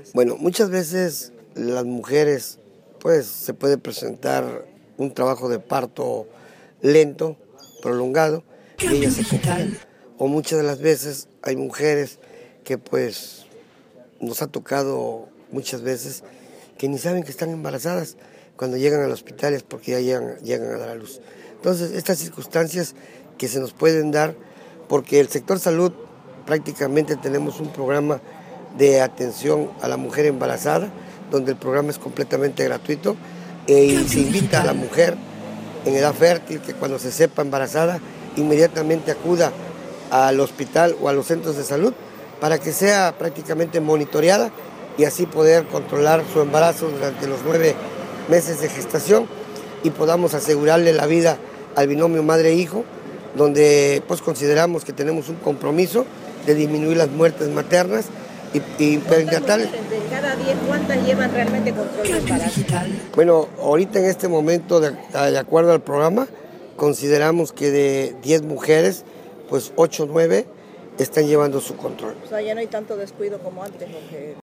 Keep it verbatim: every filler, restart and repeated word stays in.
más? Bueno, muchas veces las mujeres, pues se puede presentar un trabajo de parto lento, prolongado, y ellas se confunden. O muchas de las veces hay mujeres que pues nos ha tocado muchas veces que ni saben que están embarazadas cuando llegan a los hospitales porque ya llegan, llegan a dar a luz. Entonces, estas circunstancias que se nos pueden dar, porque el sector salud prácticamente tenemos un programa de atención a la mujer embarazada, donde el programa es completamente gratuito eh, y se invita a la mujer en edad fértil que cuando se sepa embarazada inmediatamente acuda al hospital o a los centros de salud para que sea prácticamente monitoreada y así poder controlar su embarazo durante los nueve meses de gestación y podamos asegurarle la vida al binomio madre-hijo, donde pues consideramos que tenemos un compromiso de disminuir las muertes maternas y, y perinatales. De cada diez, ¿cuántas llevan realmente control de embarazo? Bueno, ahorita en este momento, de, de acuerdo al programa, consideramos que de diez mujeres, pues ocho o nueve están llevando su control. O sea, ya no hay tanto descuido como antes, porque